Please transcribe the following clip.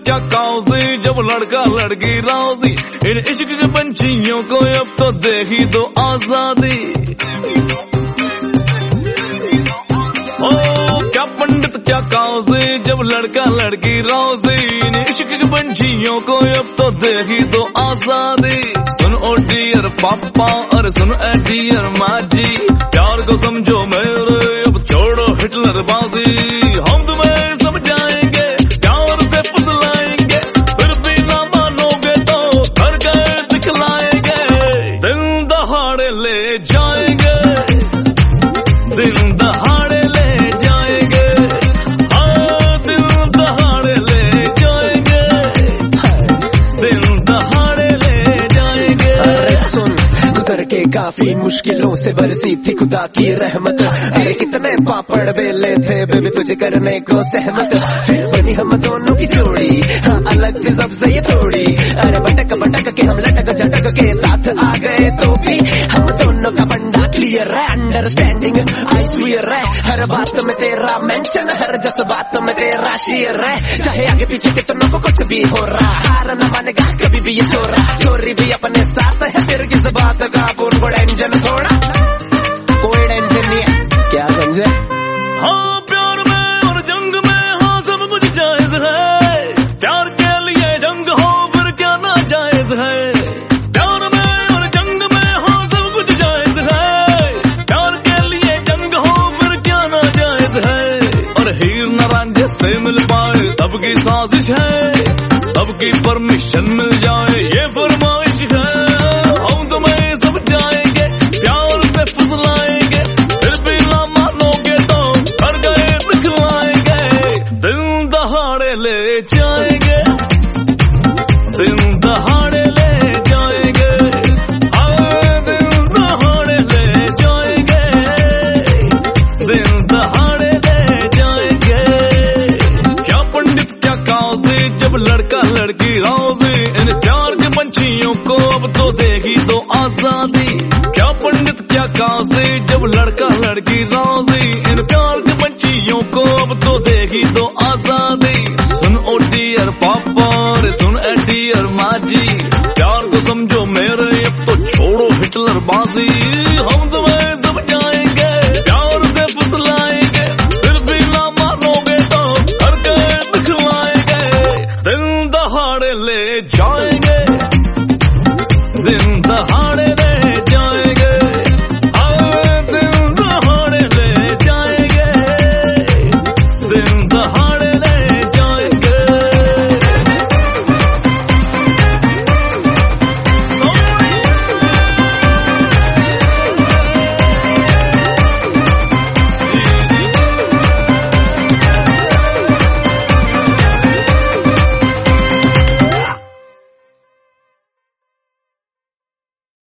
क्या काउजी जब लड़का लड़की राजी, इन इश्क के पंछियों को अब तो देखी दो आजादी। ओ क्या पंडित क्या काउजी जब लड़का लड़की राजी, इन इश्क के पंछियों को अब तो देखी दो आजादी। सुन ओ डियर पापा और सुन ए डियर माँ जी, प्यार को समझो मेरे अब छोड़ो हिटलर बाजी। हम तुम्हें समझाएंगे प्यार से फुसलाएंगे, फिर भी ना मानोगे तो घर गए दिखलाएंगे। दिन दहाड़े ले जाएंगे, दिन दहाड़े ले जाएंगे, हाँ दिन दहाड़े ले जाएंगे, दिन दहाड़े ले जाएंगे। सुन गुजर के काफी मुश्किलों से बरसी थी खुदा की रहमत, अरे कितने पापड़ बेले थे बेबी तुझे करने को सहमत। फिर बनी हम दोनों की जोड़ी, हाँ अलग थी सबसे ये थोड़ी, अरे भटक भटक के हम लटक झटक के साथ आ गए तो भी हम दोनों का बंडा क्लियर है, अंडरस्टैंडिंग आई स्वीयर है। हर बात में तेरा मेंशन, हर जज्बात में तेरा शेयर है। चाहे आगे पीछे कितनों को कुछ भी हो रहा, हार न मानेगा कभी भी ये छोरा। चोरी भी अपने साथ है, फिर किस बात का बोल टेंशन थोड़ा, कोई टेंशन नहीं है क्या समझे। हाँ प्यार में और जंग में हाँ सब कुछ जायज है, प्यार के लिए जंग हो फिर क्या ना जायज है। प्यार में और जंग में हाँ सब कुछ जायज है, प्यार के लिए जंग हो फिर क्या ना जायज है। और हीर न रांझे से मिल पाए सबकी साजिश है, सबकी परमिशन मिल जाए ये फरमाइश है। हम तुम्हें समझाएंगे प्यार से फुसलाएंगे, फिर भी ना मानोगे तो घर गए दिखलाएंगे। दिन दहाड़े ले जाएंगे, दिन दहाड़े ले जाएंगे, हाँ दिन दहाड़े ले जाएंगे, दिन दहाड़े ले जाएंगे। क्या पंडित क्या काजी जब लड़का लड़की राजी, इन प्यार के पंछियों को अब तो देगी दो आजादी। क्या पंडित क्या काजी जब लड़का लड़की राजी, इन प्यार के पंछियों को अब तो देगी दो आजादी। सुन ओ डियर पापा रे सुन ए डियर माँ जी, प्यार को समझो मेरे अब तो छोड़ो हिटलर बाजी।